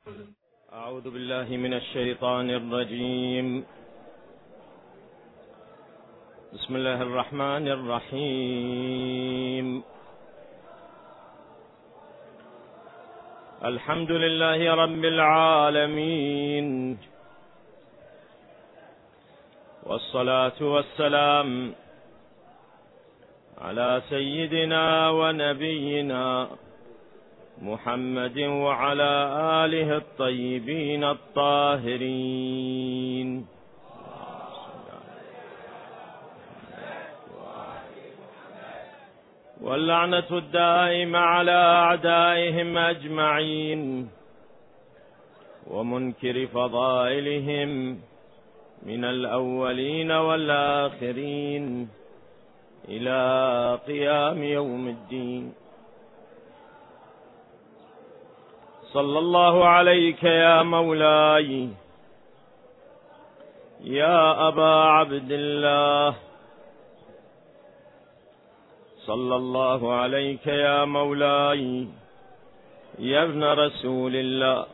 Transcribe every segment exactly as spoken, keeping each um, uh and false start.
أعوذ بالله من الشيطان الرجيم. بسم الله الرحمن الرحيم. الحمد لله رب العالمين، والصلاة والسلام على سيدنا ونبينا محمد وعلى آله الطيبين الطاهرين. واللعنة الدائمة على أعدائهم أجمعين، ومنكر فضائلهم من الأولين والآخرين إلى قيام يوم الدين. صلى الله عليك يا مولاي يا أبا عبد الله، صلى الله عليك يا مولاي يا ابن رسول الله،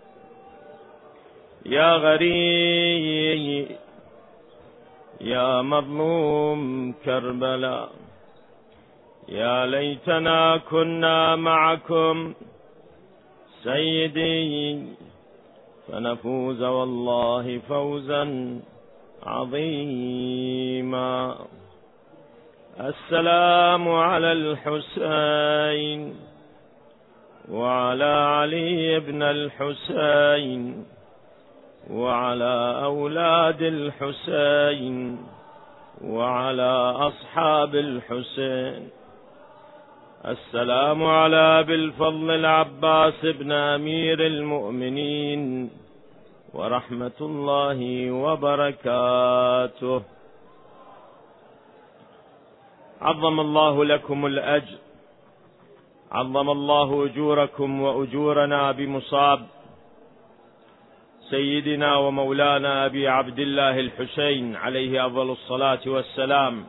يا غريب يا مظلوم كربلاء، يا ليتنا كنا معكم سيدي فنفوز والله فوزا عظيما. السلام على الحسين وعلى علي بن الحسين وعلى أولاد الحسين وعلى أصحاب الحسين. السلام على أبي الفضل العباس بن أمير المؤمنين ورحمة الله وبركاته. عظم الله لكم الأجر، عظم الله أجوركم وأجورنا بمصاب سيدنا ومولانا أبي عبد الله الحسين عليه أفضل الصلاة والسلام،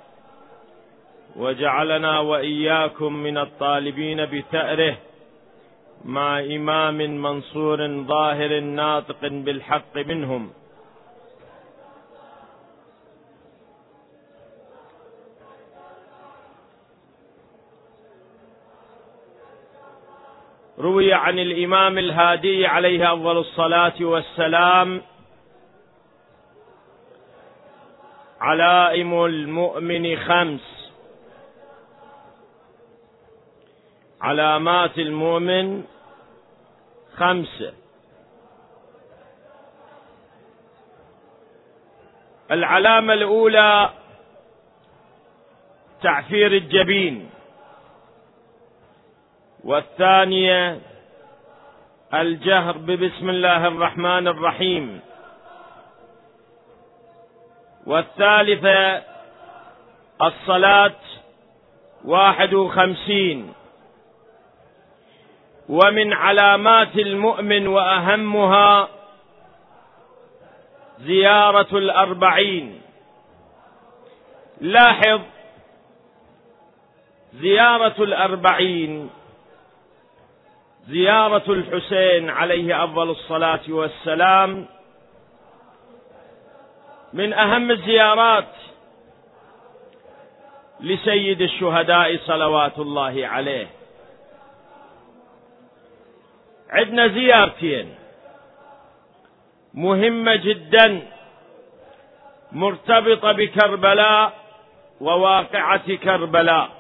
وجعلنا وإياكم من الطالبين بثأره مع إمام منصور ظاهر ناطق بالحق منهم. روي عن الإمام الهادي عليه أفضل الصلاة والسلام: علائم المؤمن خمس، علامات المؤمن خمسة. العلامة الأولى تعفير الجبين، والثانية الجهر ببسم الله الرحمن الرحيم، والثالثة الصلاة واحد وخمسين. ومن علامات المؤمن وأهمها زيارة الأربعين. لاحظ زيارة الأربعين، زيارة الحسين عليه أفضل الصلاة والسلام من أهم الزيارات لسيد الشهداء صلوات الله عليه. عندنا زيارتين مهمة جدا مرتبطة بكربلاء وواقعة كربلاء.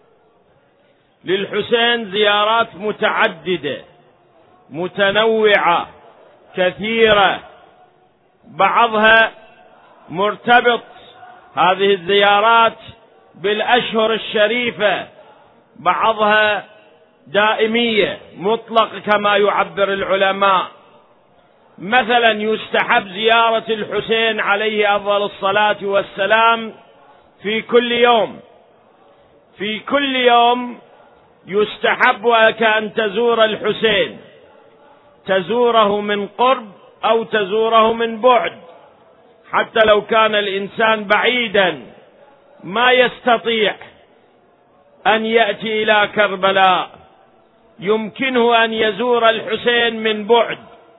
للحسين زيارات متعددة متنوعة كثيرة، بعضها مرتبط هذه الزيارات بالأشهر الشريفة، بعضها دائمية مطلق كما يعبر العلماء. مثلا يستحب زيارة الحسين عليه أفضل الصلاة والسلام في كل يوم، في كل يوم يستحب لك أن تزور الحسين، تزوره من قرب أو تزوره من بعد، حتى لو كان الإنسان بعيدا ما يستطيع أن يأتي إلى كربلاء، يمكنه أن يزور الحسين من بعد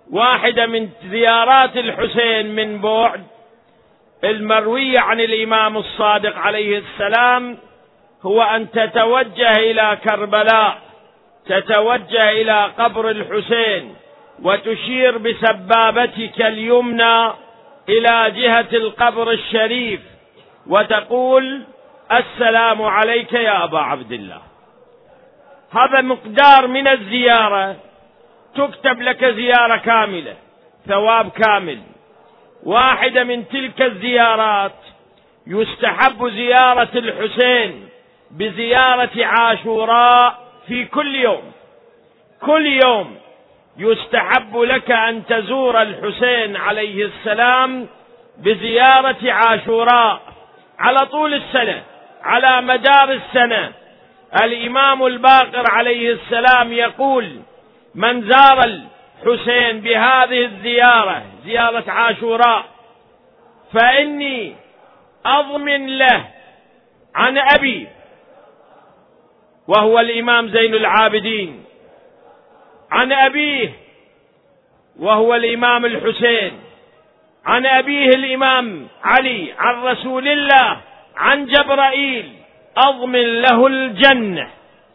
واحدة من زيارات الحسين من بعد المروية عن الإمام الصادق عليه السلام هو أن تتوجه إلى كربلاء، تتوجه إلى قبر الحسين وتشير بسبابتك اليمنى إلى جهة القبر الشريف وتقول: السلام عليك يا أبا عبد الله. هذا مقدار من الزيارة، تكتب لك زيارة كاملة، ثواب كامل. واحدة من تلك الزيارات يستحب زيارة الحسين بزيارة عاشوراء في كل يوم. كل يوم يستحب لك أن تزور الحسين عليه السلام بزيارة عاشوراء على طول السنة، على مدار السنة. الإمام الباقر عليه السلام يقول: من زار الحسين بهذه الزيارة، زيارة عاشوراء، فإني أضمن له عن أبي وهو الإمام زين العابدين، عن أبيه وهو الإمام الحسين، عن أبيه الإمام علي، عن رسول الله، عن جبرائيل، أضمن له الجنة.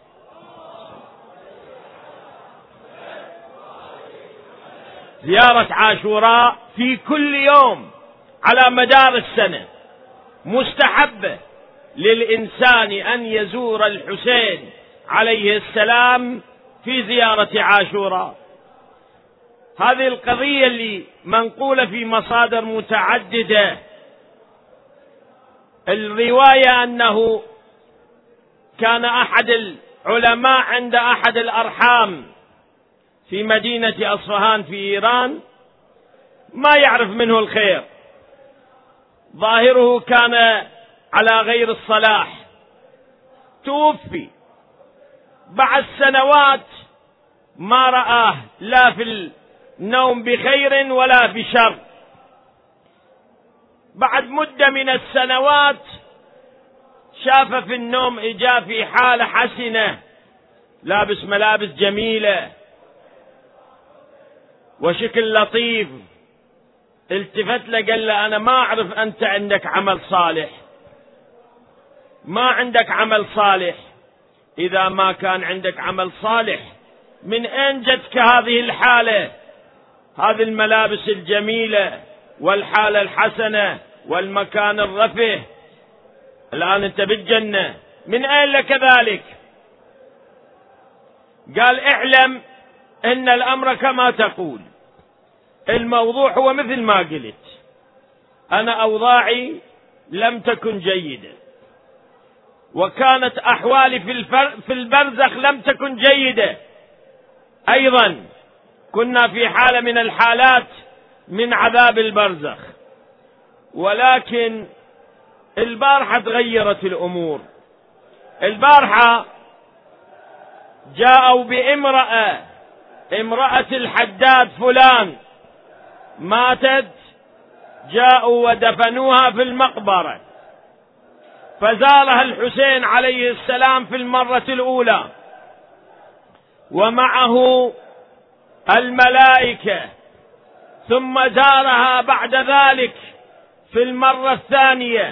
زيارة عاشوراء في كل يوم على مدار السنة مستحبة للإنسان أن يزور الحسين عليه السلام في زيارة عاشوراء. هذه القضية اللي منقولة في مصادر متعددة. الرواية أنه كان أحد العلماء عند أحد الأرحام في مدينة أصفهان في إيران، ما يعرف منه الخير، ظاهره كان على غير الصلاح، توفي بعد سنوات ما رآه لا في النوم بخير ولا بشر. بعد مدة من السنوات شاف في النوم إجا في حالة حسنة، لابس ملابس جميلة وشكل لطيف. التفت له قال له: أنا ما أعرف أنت عندك عمل صالح، ما عندك عمل صالح. إذا ما كان عندك عمل صالح من أين جتك هذه الحالة، هذه الملابس الجميلة والحالة الحسنة والمكان الرفيه؟ الآن أنت بالجنة، من أين لك ذلك؟ قال: اعلم إن الأمر كما تقول، الموضوع هو مثل ما قلت، أنا أوضاعي لم تكن جيدة، وكانت أحوالي في, في البرزخ لم تكن جيدة أيضا، كنا في حالة من الحالات من عذاب البرزخ، ولكن البارحة تغيرت الأمور. البارحة جاءوا بامرأة، امرأة الحداد فلان ماتت، جاءوا ودفنوها في المقبرة، فزارها الحسين عليه السلام في المرة الأولى ومعه الملائكة، ثم زارها بعد ذلك في المرة الثانية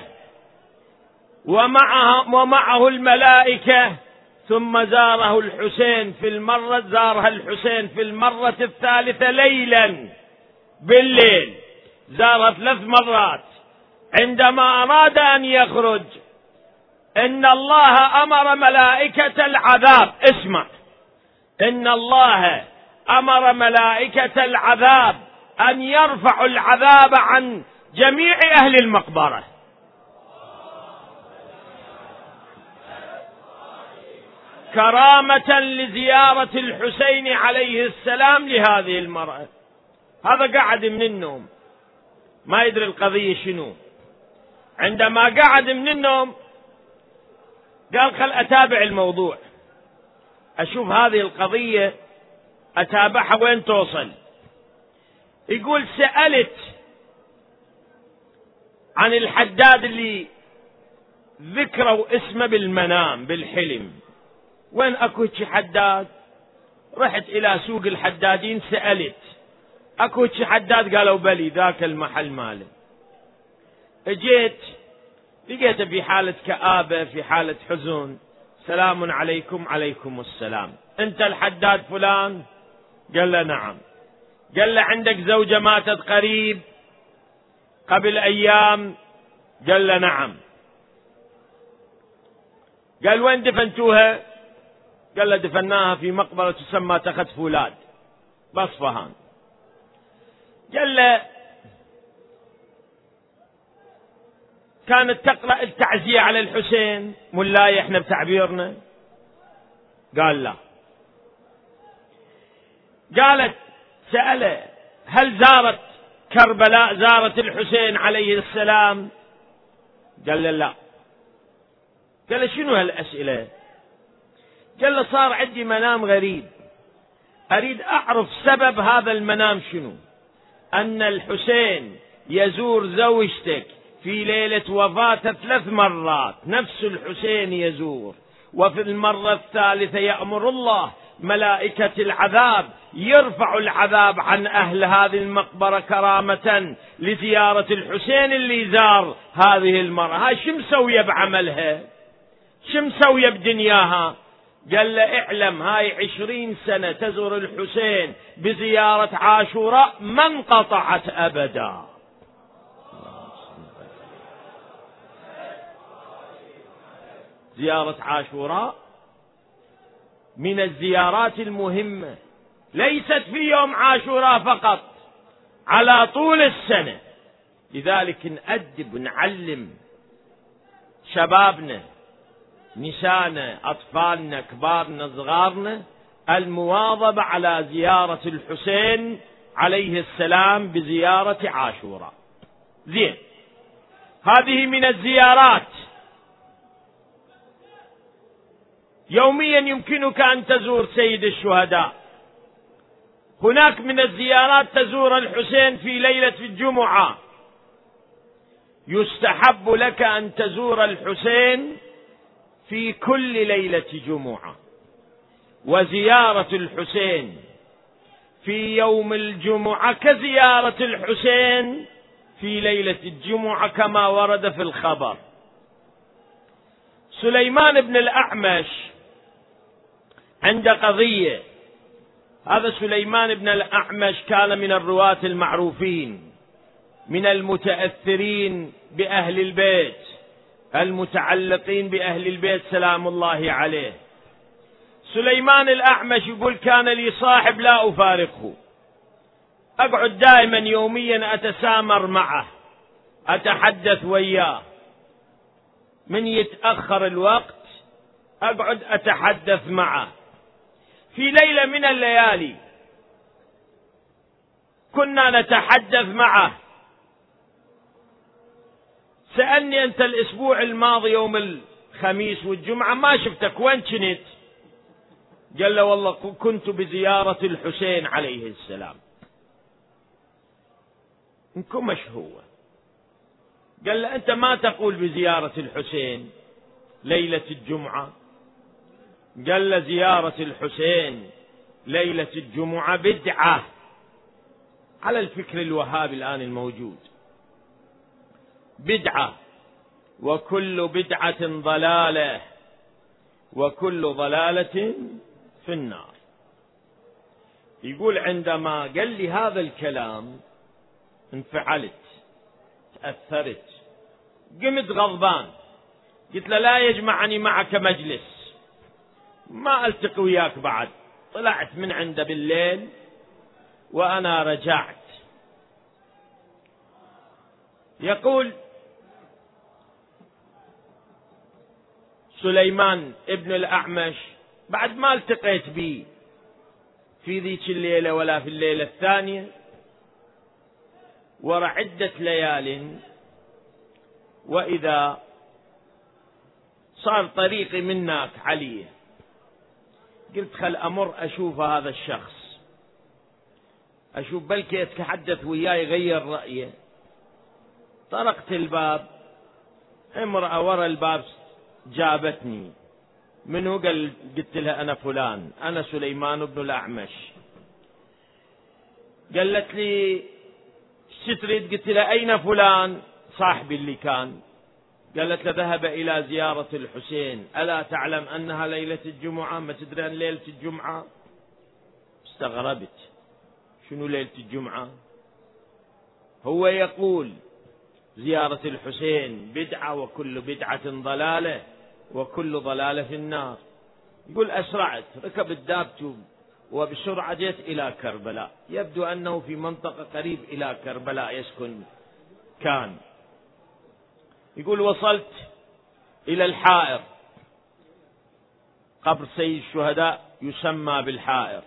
ومعه, ومعه الملائكة، ثم زاره الحسين في المرة زارها الحسين في المرة الثالثة ليلا بالليل، زارها ثلاث مرات. عندما أراد أن يخرج إن الله أمر ملائكة العذاب، اسمع، إن الله أمر ملائكة العذاب أن يرفعوا العذاب عن جميع أهل المقبرة. كرامة لزيارة الحسين عليه السلام لهذه المرأة. هذا قعد من النوم ما يدري القضية شنو، عندما قعد من النوم قال: خل أتابع الموضوع، أشوف هذه القضية أتابعها وين توصل. يقول: سألت عن الحداد اللي ذكروا اسمه بالمنام بالحلم، وين أكو شي حداد؟ رحت إلى سوق الحدادين سألت، اكو شي حداد قالوا بلي ذاك المحل ماله. اجيت لقيته في حالة كآبة، في حالة حزن. سلام عليكم. عليكم السلام. انت الحداد فلان؟ قال له نعم. قال له عندك زوجة ماتت قريب قبل ايام؟ قال له نعم. قال وين دفنتوها؟ قال له دفناها في مقبرة تسمى تخت فولاد باصفهان. قال له كانت تقرأ التعزية على الحسين مولاي احنا بتعبيرنا؟ قال لا. قالت سأله هل زارت كربلاء، زارت الحسين عليه السلام؟ قال له لا. قال له شنو هالأسئلة؟ قال له صار عندي منام غريب، أريد أعرف سبب هذا المنام شنو. أن الحسين يزور زوجتك في ليلة وفاته ثلاث مرات، نفس الحسين يزور، وفي المرة الثالثة يأمر الله ملائكة العذاب يرفع العذاب عن أهل هذه المقبرة كرامة لزيارة الحسين اللي زار هذه المرة. هاي شو مسوية بعملها؟ شو مسوية بدنياها؟ قال له اعلم هاي عشرين سنة تزور الحسين بزيارة عاشوراء ما انقطعت أبدا. زيارة عاشوراء من الزيارات المهمة، ليست في يوم عاشوراء فقط، على طول السنة. لذلك نأدب ونعلم شبابنا، نسانا، أطفالنا، كبارنا، صغارنا المواظبة على زيارة الحسين عليه السلام بزيارة عاشوراء. زين، هذه من الزيارات. يوميا يمكنك أن تزور سيد الشهداء. هناك من الزيارات تزور الحسين في ليلة الجمعة. يستحب لك أن تزور الحسين في كل ليلة جمعة، وزيارة الحسين في يوم الجمعة كزيارة الحسين في ليلة الجمعة كما ورد في الخبر. سليمان بن الأعمش عند قضية. هذا سليمان بن الأعمش كان من الرواة المعروفين، من المتأثرين بأهل البيت، المتعلقين بأهل البيت سلام الله عليه. سليمان الأعمش يقول كان لي صاحب لا أفارقه، أقعد دائما يوميا أتسامر معه، أتحدث وياه، من يتأخر الوقت أقعد أتحدث معه. في ليلة من الليالي كنا نتحدث معه، سألني أنت الأسبوع الماضي يوم الخميس والجمعة ما شفتك، وين كنت؟ قال له والله كنت بزيارة الحسين عليه السلام. انكم مش هو؟ قال له أنت ما تقول بزيارة الحسين ليلة الجمعة؟ قال له زيارة الحسين ليلة الجمعة بدعة على الفكر الوهابي الآن الموجود، بدعة، وكل بدعة ضلالة، وكل ضلالة في النار. يقول عندما قال لي هذا الكلام انفعلت، تأثرت، قمت غضبان، قلت له لا يجمعني معك مجلس، ما ألتقي وياك بعد. طلعت من عنده بالليل وأنا رجعت. يقول سليمان ابن الأعمش بعد ما التقيت بي في ذيك الليلة ولا في الليلة الثانية، ورا عدة ليال، وإذا صار طريقي منك عليه. قلت خل أمر أشوف هذا الشخص، أشوف بلكي يتحدث وياي يغير رأيه. طرقت الباب، امرأة ورا الباب جابتني. منو؟ قال قلت لها أنا فلان، أنا سليمان بن الأعمش. قالت لي ايش تريد؟ قلت له أين فلان صاحبي اللي كان؟ قالت له ذهب إلى زيارة الحسين. ألا تعلم أنها ليلة الجمعة؟ ما تدري أن ليلة الجمعة؟ استغربت، شنو ليلة الجمعة؟ هو يقول زيارة الحسين بدعة، وكل بدعة ضلالة، وكل ضلالة في النار. يقول أسرعت، ركبت دابته وبسرعة جئت إلى كربلاء. يبدو أنه في منطقة قريب إلى كربلاء يسكن كان. يقول وصلت إلى الحائر، قبر سيد الشهداء يسمى بالحائر.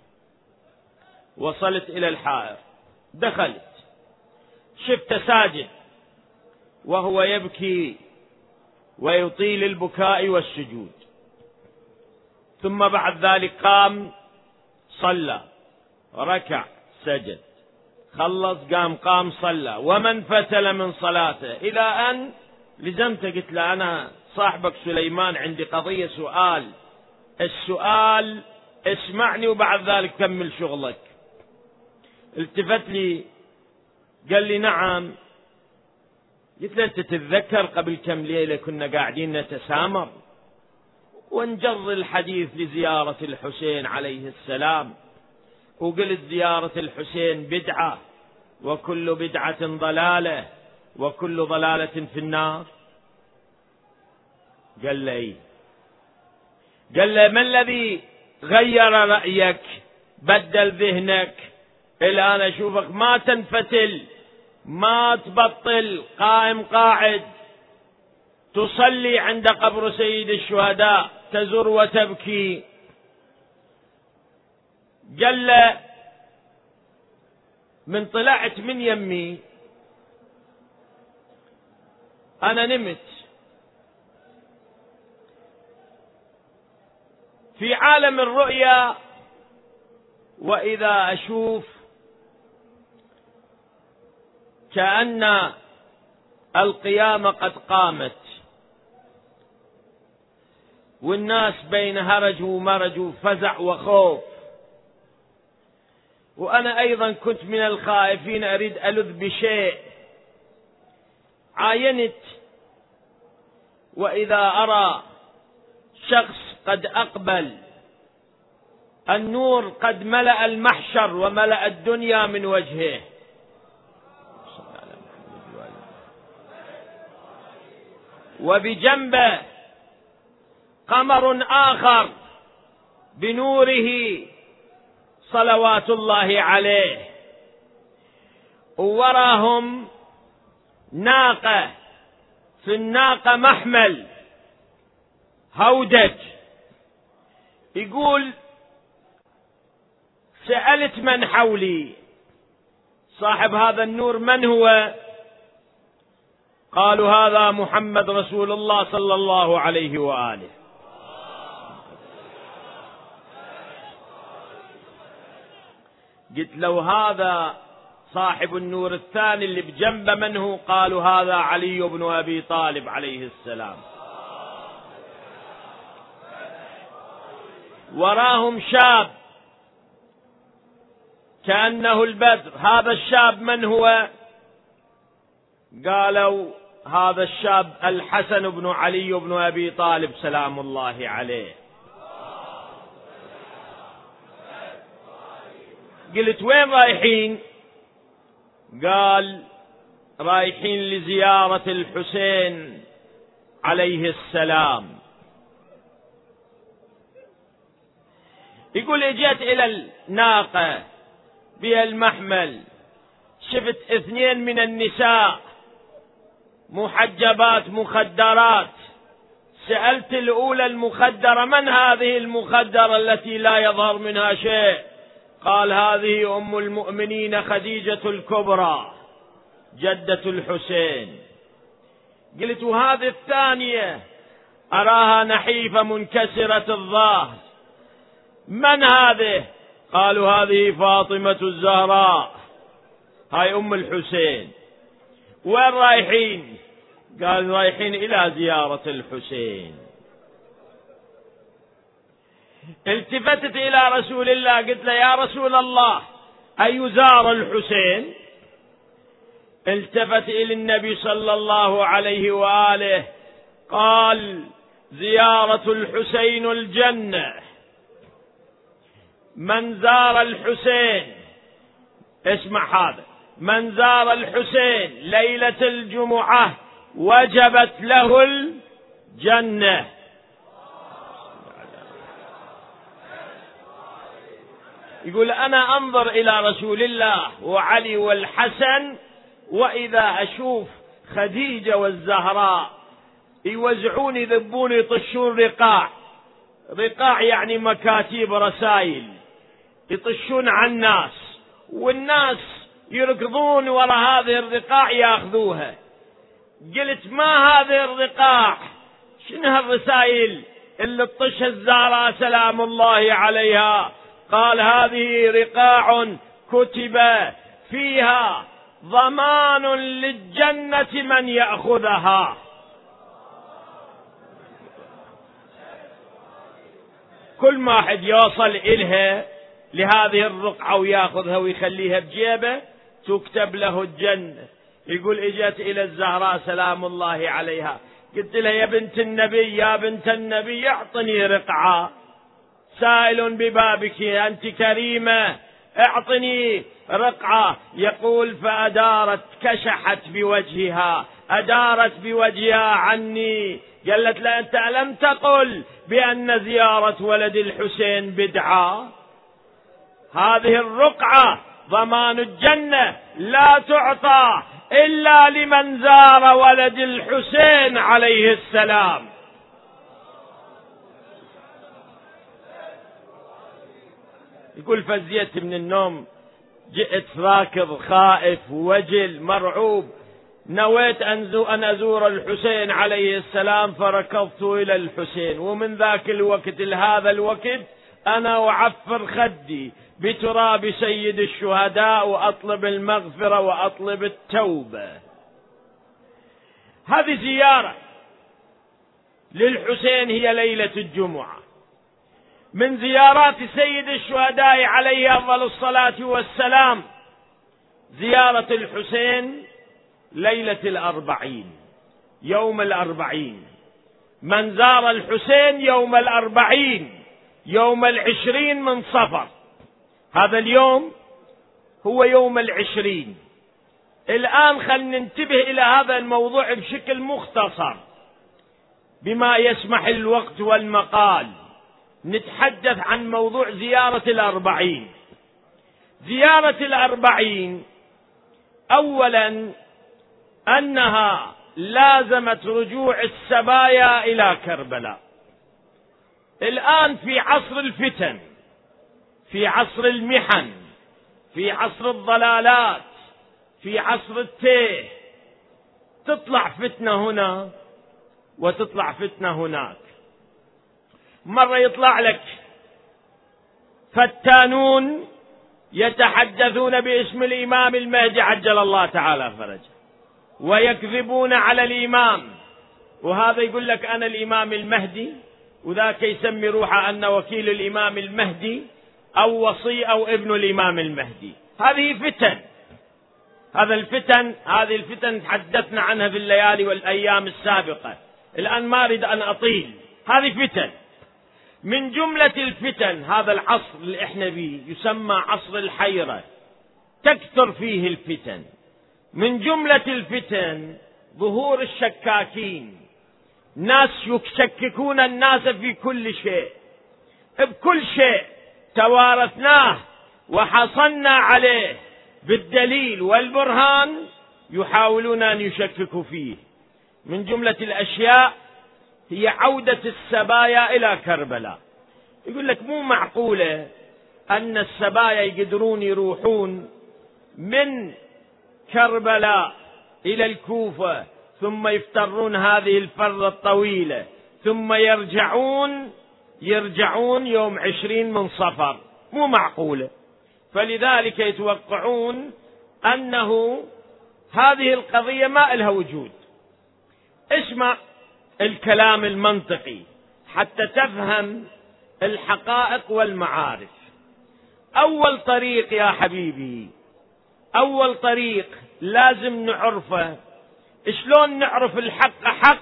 وصلت إلى الحائر، دخلت، شفت ساجد وهو يبكي ويطيل البكاء والسجود، ثم بعد ذلك قام صلى، ركع، سجد، خلص، قام قام صلى، ومن فتل من صلاته إلى أن لزمته. قلت له أنا صاحبك سليمان عندي قضية سؤال، السؤال اسمعني وبعد ذلك كمل شغلك. التفت لي قال لي نعم. قلت له أنت تتذكر قبل كم ليلة كنا قاعدين نتسامر ونجر الحديث لزيارة الحسين عليه السلام، وقلت زيارة الحسين بدعة، وكل بدعة ضلالة، وكل ضلالة في النار؟ قال لي قال لي ما الذي غير رأيك بدل ذهنك الآن أشوفك ما تنفتل، ما تبطل، قائم قاعد تصلي عند قبر سيد الشهداء، تزور وتبكي. قال من طلعت من يمي أنا نمت في عالم الرؤيا، وإذا أشوف كأن القيامة قد قامت، والناس بين هرج ومرج وفزع وخوف، وأنا أيضا كنت من الخائفين أريد ألذ بشيء. عاينت وإذا أرى شخص قد أقبل، النور قد ملأ المحشر وملأ الدنيا من وجهه، وبجنبه قمر آخر بنوره صلوات الله عليه، ووراهم ناقة، في الناقة محمل هودج. يقول سألت من حولي صاحب هذا النور من هو؟ قالوا هذا محمد رسول الله صلى الله عليه وآله. قلت لو هذا صاحب النور الثاني اللي بجنبه من هو؟ قالوا هذا علي بن أبي طالب عليه السلام. وراهم شاب كأنه البدر، هذا الشاب من هو؟ قالوا هذا الشاب الحسن بن علي بن أبي طالب سلام الله عليه. قلت وين رايحين؟ قال رايحين لزيارة الحسين عليه السلام. يقول اجيت الى الناقة بها المحمل، شفت اثنين من النساء محجبات مخدرات. سألت الأولى المخدرة من هذه المخدرة التي لا يظهر منها شيء؟ قال هذه أم المؤمنين خديجة الكبرى جدة الحسين. قلت وهذه الثانية أراها نحيفة منكسرة الظهر من هذه؟ قالوا هذه فاطمة الزهراء، هاي أم الحسين. وين رايحين؟ قال رايحين إلى زيارة الحسين. التفتت إلى رسول الله قلت له يا رسول الله أي زار الحسين. التفت إلى النبي صلى الله عليه وآله قال: زيارة الحسين الجنة. من زار الحسين، اسمع هذا، من زار الحسين ليلة الجمعة وجبت له الجنة. يقول: أنا أنظر إلى رسول الله وعلي والحسن، وإذا أشوف خديجة والزهراء يوزعون يذبون يطشون رقاع، رقاع يعني مكاتيب رسائل، يطشون على الناس، والناس يركضون وراء هذه الرقاع ياخذوها. قلت: ما هذه الرقاع؟ شنو هالرسائل اللي تطشها الزهراء سلام الله عليها؟ قال: هذه رقاع كتب فيها ضمان للجنة من يأخذها. كل ما واحد يوصل إلها لهذه الرقعة وياخذها ويخليها بجيبه تكتب له الجنة. يقول: اجت إلى الزهراء سلام الله عليها، قلت لها: يا بنت النبي يا بنت النبي اعطني رقعة، سائل ببابك أنت كريمة، اعطني رقعة. يقول: فأدارت، كشحت بوجهها، أدارت بوجهها عني. قالت: لا أنت ألم تقل بأن زيارة ولد الحسين بدعة؟ هذه الرقعة ضمان الجنة لا تعطى إلا لمن زار ولد الحسين عليه السلام. يقول: فزيت من النوم، جئت راكض خائف وجل مرعوب، نويت أن أزور الحسين عليه السلام، فركضت إلى الحسين، ومن ذاك الوقت لهذا الوقت أنا أعفر خدي بتراب سيد الشهداء وأطلب المغفرة وأطلب التوبة. هذه زيارة للحسين هي ليلة الجمعة. من زيارات سيد الشهداء عليه أفضل الصلاة والسلام زيارة الحسين ليلة الأربعين، يوم الأربعين. من زار الحسين يوم الأربعين، يوم العشرين من صفر، هذا اليوم هو يوم العشرين. الآن خلنا ننتبه إلى هذا الموضوع بشكل مختصر بما يسمح الوقت والمقال. نتحدث عن موضوع زيارة الأربعين. زيارة الأربعين أولا أنها لازمت رجوع السبايا إلى كربلاء. الآن في عصر الفتن، في عصر المحن، في عصر الضلالات، في عصر التيه، تطلع فتنة هنا وتطلع فتنة هناك. مرة يطلع لك فتانون يتحدثون باسم الإمام المهدي عجل الله تعالى فرجه، ويكذبون على الإمام، وهذا يقول لك أنا الإمام المهدي، وذاك يسمي روحه أن وكيل الإمام المهدي أو وصي أو ابن الإمام المهدي. هذه فتن، هذا الفتن، هذه الفتن تحدثنا عنها في الليالي والأيام السابقة، الآن ما أريد أن أطيل. هذه فتن. من جملة الفتن هذا العصر اللي احنا فيه يسمى عصر الحيرة، تكثر فيه الفتن. من جملة الفتن ظهور الشكاكين، ناس يشككون الناس في كل شيء، بكل شيء توارثناه وحصلنا عليه بالدليل والبرهان يحاولون أن يشككوا فيه. من جملة الأشياء هي عودة السبايا إلى كربلاء. يقول لك مو معقولة أن السبايا يقدرون يروحون من كربلاء إلى الكوفة ثم يفترون هذه الفرة الطويلة ثم يرجعون يرجعون يوم عشرين من صفر، مو معقولة. فلذلك يتوقعون أنه هذه القضية ما لها وجود. اسمع الكلام المنطقي حتى تفهم الحقائق والمعارف. أول طريق يا حبيبي، أول طريق لازم نعرفه. شلون نعرف الحق حق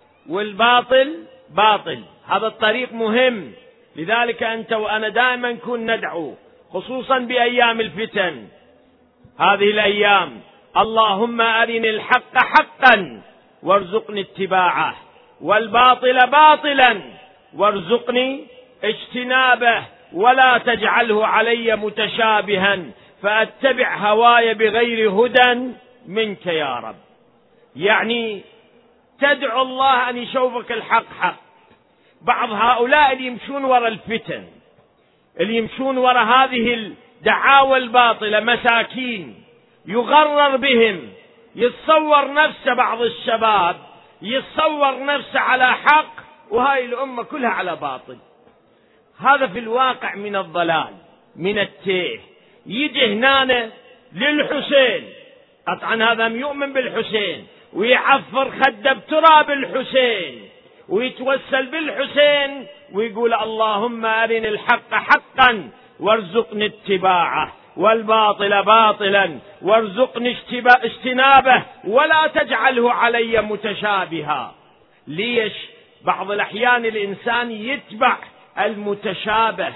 والباطل باطل؟ هذا الطريق مهم. لذلك أنت وأنا دائما نكون ندعو، خصوصا بأيام الفتن هذه الأيام: اللهم أرني الحق حقا وارزقني اتباعه، والباطل باطلا وارزقني اجتنابه، ولا تجعله علي متشابها فأتبع هواي بغير هدى منك يا رب. يعني تدعو الله أن يشوفك الحق حق. بعض هؤلاء اللي يمشون وراء الفتن، اللي يمشون وراء هذه الدعاوى الباطلة، مساكين يغرر بهم، يتصور نفسه، بعض الشباب يتصور نفسه على حق وهاي الأمة كلها على باطل. هذا في الواقع من الضلال، من التيه. يجي هنا للحسين، قطعا هذا يؤمن بالحسين ويعفر خده بتراب الحسين ويتوسل بالحسين ويقول اللهم أرني الحق حقا وارزقني اتباعه، والباطل باطلا وارزقني اجتنابه، ولا تجعله علي متشابها. ليش؟ بعض الأحيان الإنسان يتبع المتشابه.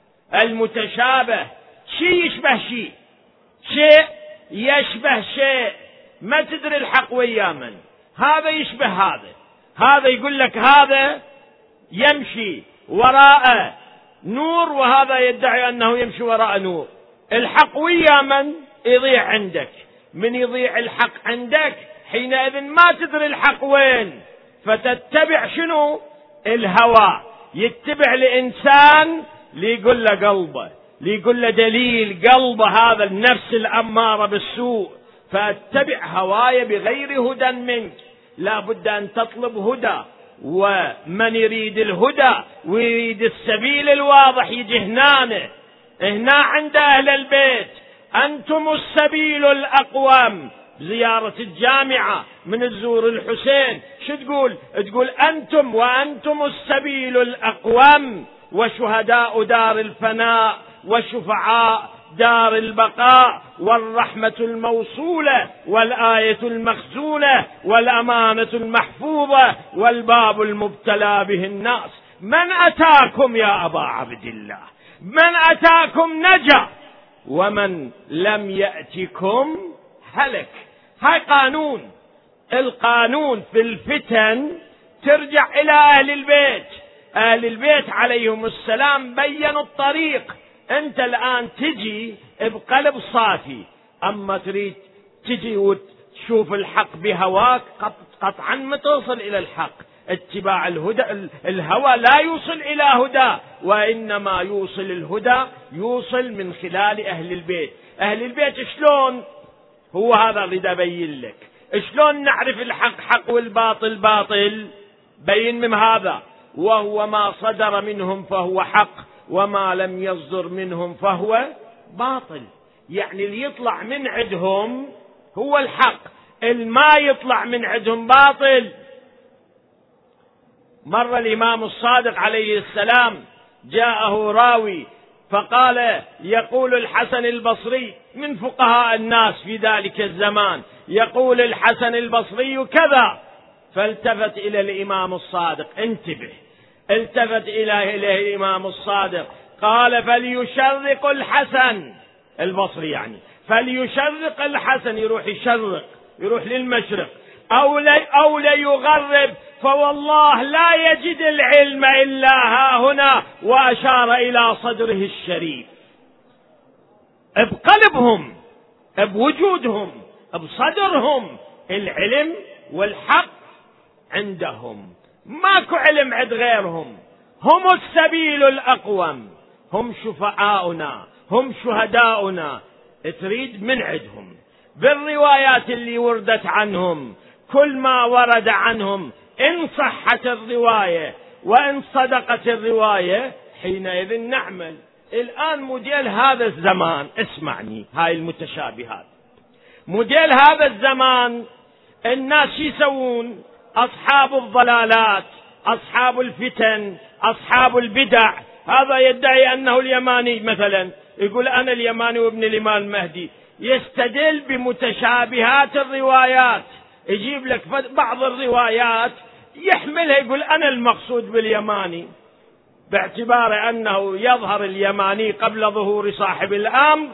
المتشابه شيء يشبه شيء، شيء يشبه شيء، ما تدري الحق ويا من. هذا يشبه هذا، هذا يقول لك هذا يمشي وراء نور وهذا يدعي أنه يمشي وراء نور. الحق ويا من؟ يضيع عندك. من يضيع الحق عندك حينئذ ما تدري الحق وين، فتتبع شنو؟ الهوى. يتبع لإنسان ليقول له قلبه، ليقول له دليل قلبه، هذا النفس الأمارة بالسوء. فاتبع هواي بغير هدى منك. لا بد أن تطلب هدى، ومن يريد الهدى ويريد السبيل الواضح يجي هنا هنا عند أهل البيت. أنتم السبيل الأقوم. زيارة الجامعة من الزور الحسين شو تقول؟ تقول أنتم وأنتم السبيل الأقوم، وشهداء دار الفناء وشفعاء دار البقاء، والرحمة الموصولة والآية المخزونة والأمانة المحفوظة والباب المبتلى به الناس. من أتاكم يا أبا عبد الله، من أتاكم نجا، ومن لم يأتكم هلك. هاي قانون. القانون في الفتن ترجع إلى أهل البيت. أهل البيت عليهم السلام بينوا الطريق. أنت الآن تجي بقلب صافي، أما تريد تجي وتشوف الحق بهواك قطعا ما توصل إلى الحق. اتباع الهدى، الهوى لا يوصل إلى هدى، وإنما يوصل الهدى يوصل من خلال أهل البيت. أهل البيت شلون؟ هو هذا اللي أبين لك. شلون نعرف الحق حق والباطل باطل؟ بين من هذا: وهو ما صدر منهم فهو حق، وما لم يصدر منهم فهو باطل. يعني اللي يطلع من عندهم هو الحق، الما يطلع من عندهم باطل. مر الإمام الصادق عليه السلام جاءه راوي فقال: يقول الحسن البصري، من فقهاء الناس في ذلك الزمان، يقول الحسن البصري كذا. فالتفت إلى الإمام الصادق، انتبه، التفت إليه الإمام الصادق قال: فليشرق الحسن البصري، يعني فليشرق الحسن، يروح يشرق، يروح للمشرق، أو لي أو ليغرب، فوالله لا يجد العلم إلا ها هنا، وأشار إلى صدره الشريف. بقلبهم، بوجودهم، بصدرهم العلم والحق عندهم، ماكو علم عند غيرهم. هم السبيل الأقوم، هم شفعاؤنا، هم شهداؤنا. تريد من عندهم بالروايات اللي وردت عنهم، كل ما ورد عنهم إن صحت الرواية وإن صدقت الرواية حينئذ نعمل. الآن موديل هذا الزمان، اسمعني، هاي المتشابهات، موديل هذا الزمان الناس يسوون؟ أصحاب الضلالات، أصحاب الفتن، أصحاب البدع. هذا يدعي أنه اليماني مثلا، يقول أنا اليماني وابن الإمام المهدي، يستدل بمتشابهات الروايات، يجيب لك بعض الروايات يحملها يقول أنا المقصود باليماني، باعتبار أنه يظهر اليماني قبل ظهور صاحب الأمر،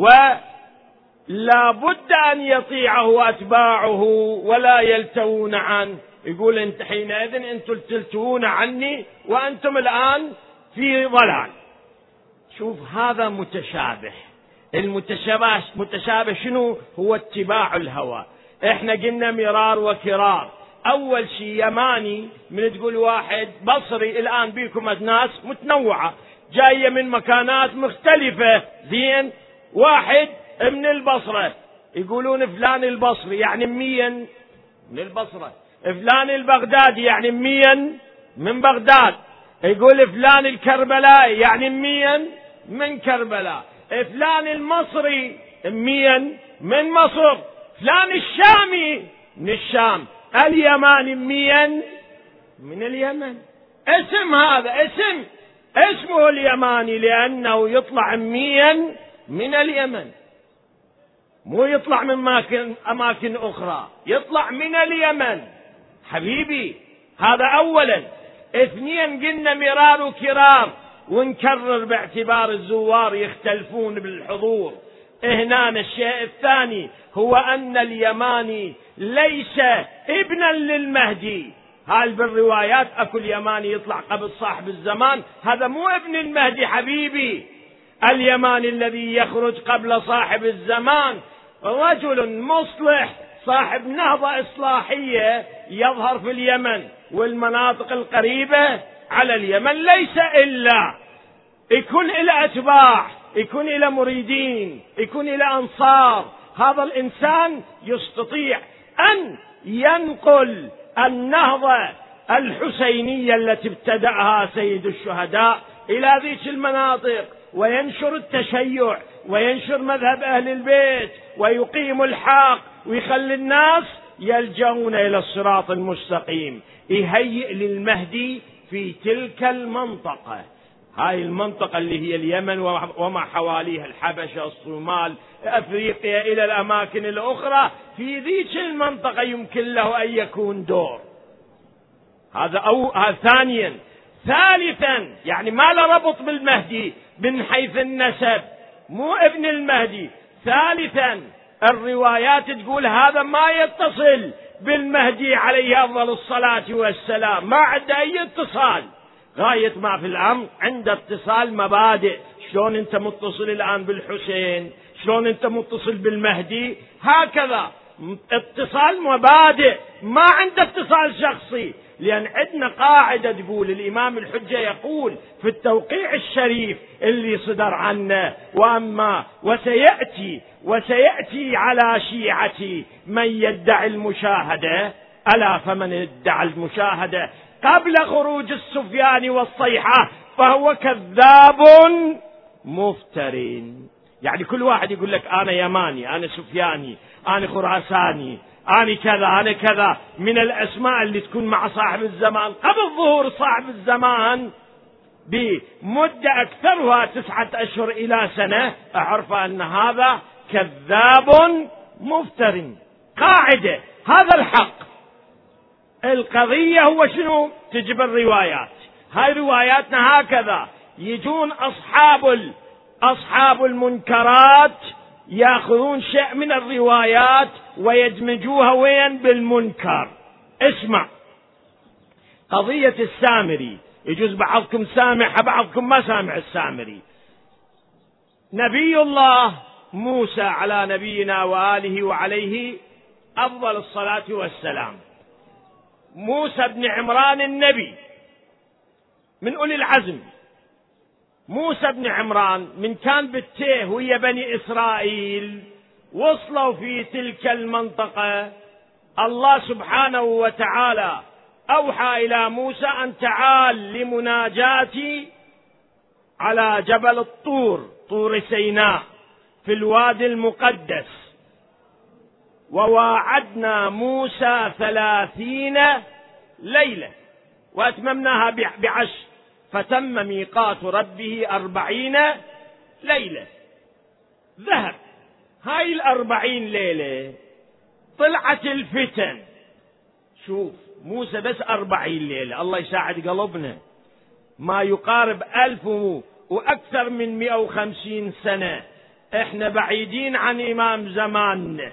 ولا بد أن يطيعه أتباعه ولا يلتوون عنه. يقول انت حينئذ انتم تلتوون عني وأنتم الآن في ضلال. شوف هذا متشابه. المتشابه متشابه شنو؟ هو اتباع الهوى. احنا قلنا مرار وكرار. اول شيء يماني من تقول واحد بصري، الان بيكم ناس متنوعة جاية من مكانات مختلفة، زين، واحد من البصرة يقولون فلان البصري يعني مين من البصرة، فلان البغدادي يعني مين من بغداد، يقول فلان الكربلائي يعني مين من كربلاء، فلان المصري مين من مصر، فلان الشامي من الشام، اليماني مين من اليمن. اسم هذا اسم اسمه اليماني لأنه يطلع مين من اليمن، مو يطلع من أماكن, أماكن أخرى، يطلع من اليمن حبيبي. هذا أولا. اثنين قلنا مرار وكرار، ونكرر باعتبار الزوار يختلفون بالحضور. هنا الشيء الثاني هو أن اليماني ليس ابنا للمهدي. هاي بالروايات أكو اليماني يطلع قبل صاحب الزمان، هذا مو ابن المهدي حبيبي. اليماني الذي يخرج قبل صاحب الزمان رجل مصلح صاحب نهضة إصلاحية يظهر في اليمن والمناطق القريبة على اليمن، ليس إلا يكون إلى أتباع، يكون إلى مريدين، يكون إلى أنصار. هذا الإنسان يستطيع أن ينقل النهضة الحسينية التي ابتدأها سيد الشهداء إلى ذيك المناطق، وينشر التشيع وينشر مذهب أهل البيت ويقيم الحق ويخلي الناس يلجؤون إلى الصراط المستقيم. يهيئ للمهدي في تلك المنطقة، هاي المنطقة اللي هي اليمن وما حواليها، الحبشة، الصومال، أفريقيا، إلى الأماكن الأخرى. في ذيك المنطقة يمكن له أن يكون دور. هذا أو هذا ثانيا. ثالثا يعني ما له ربط بالمهدي من حيث النسب، مو ابن المهدي. ثالثا الروايات تقول هذا ما يتصل بالمهدي عليه أفضل الصلاة والسلام، ما عنده أي اتصال. غاية ما في الأمر عند اتصال مبادئ. شلون أنت متصل الآن بالحسين، شلون أنت متصل بالمهدي، هكذا اتصال مبادئ، ما عنده اتصال شخصي. لأن عندنا قاعدة تقول الإمام الحجة يقول في التوقيع الشريف اللي صدر عنه: وأما وسيأتي وسيأتي على شيعتي من يدعي المشاهدة، ألا فمن ادعى المشاهدة قبل خروج السفيان والصيحة فهو كذاب مفترين. يعني كل واحد يقول لك أنا يماني، أنا سفياني، أنا خراساني، أنا كذا، أنا كذا، من الأسماء اللي تكون مع صاحب الزمان قبل ظهور صاحب الزمان بمدة أكثرها تسعة أشهر إلى سنة، أعرف أن هذا كذاب مفتر. قاعدة، هذا الحق. القضية هو شنو؟ تجب الروايات. هاي رواياتنا هكذا، يجون أصحاب أصحاب المنكرات يأخذون شيء من الروايات ويدمجوها وين؟ بالمنكر. اسمع قضية السامري، يجوز بعضكم سامع بعضكم ما سامع السامري. نبي الله موسى على نبينا وآله وعليه أفضل الصلاة والسلام، موسى بن عمران النبي من أولي العزم. موسى بن عمران من كان بالتيه ويا بني إسرائيل، وصلوا في تلك المنطقة. الله سبحانه وتعالى أوحى إلى موسى أن تعال لمناجاتي على جبل الطور، طور سيناء في الوادي المقدس. وواعدنا موسى ثلاثين ليلة وأتممناها بعشر، فتم ميقات ربه أربعين ليلة ذهب. هاي الأربعين ليلة طلعت الفتن. شوف موسى بس أربعين ليلة، الله يساعد قلبنا، ما يقارب ألف وأكثر من مئة وخمسين سنة احنا بعيدين عن إمام زماننا.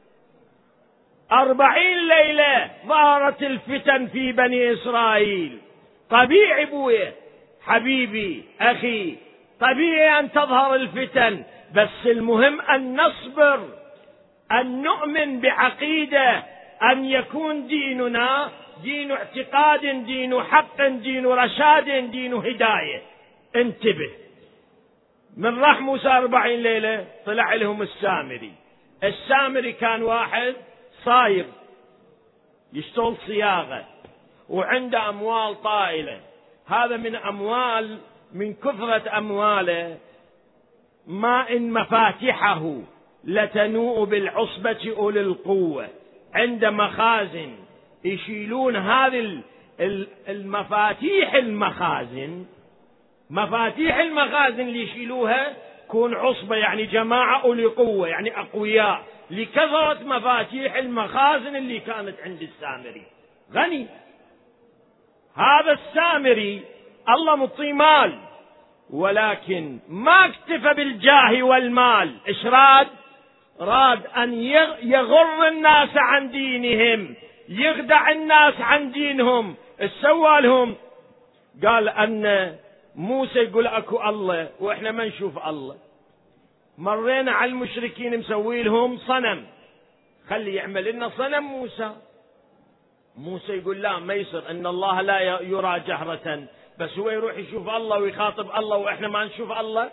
أربعين ليلة ظهرت الفتن في بني إسرائيل. طبيعي بويه حبيبي أخي، طبيعي أن تظهر الفتن، بس المهم أن نصبر، أن نؤمن بعقيدة، أن يكون ديننا دين اعتقاد، دين حق، دين رشاد، دين هداية. انتبه، من راح موسى أربعين ليلة طلع لهم السامري. السامري كان واحد صايغ يشتغل صياغة وعنده أموال طائلة. هذا من أموال، من كثرة أمواله ما إن مفاتحه لتنوء بالعصبة أولي القوة. عند مخازن يشيلون هذه المفاتيح، المخازن مفاتيح المخازن اللي يشيلوها كون عصبة، يعني جماعة أولي قوة، يعني أقوياء، لكثرة مفاتيح المخازن اللي كانت عند السامري. غني هذا السامري، الله مطي مال، ولكن ما اكتفى بالجاه والمال. ايش راد؟ راد أن يغر الناس عن دينهم، يخدع الناس عن دينهم. ايش سوى لهم؟ قال أن موسى يقول أكو الله وإحنا ما نشوف الله. مرينا على المشركين مسوي لهم صنم، خلي يعمل لنا صنم موسى. موسى يقول لا، ما يصير، إن الله لا يرى جهرة، بس هو يروح يشوف الله ويخاطب الله وإحنا ما نشوف الله.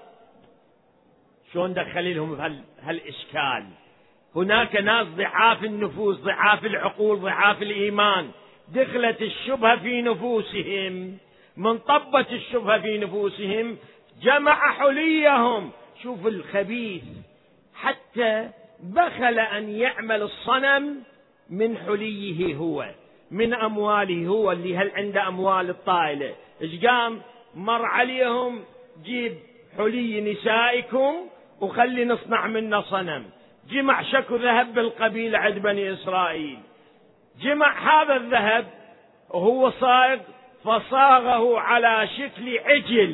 شلون دخل لهم بهالإشكال؟ هناك ناس ضعاف النفوس، ضعاف العقول، ضعاف الإيمان، دخلت الشبهة في نفوسهم. من طبت الشبهة في نفوسهم جمع حليهم. شوف الخبيث، حتى بخل أن يعمل الصنم من حليه هو، من أمواله هو، اللي هل عنده أموال الطائلة. إيش قام؟ مر عليهم، جيب حلي نسائكم وخلي نصنع منه صنم. جمع شكو ذهب بالقبيلة عند بني إسرائيل، جمع هذا الذهب وهو صاغ، فصاغه على شكل عجل،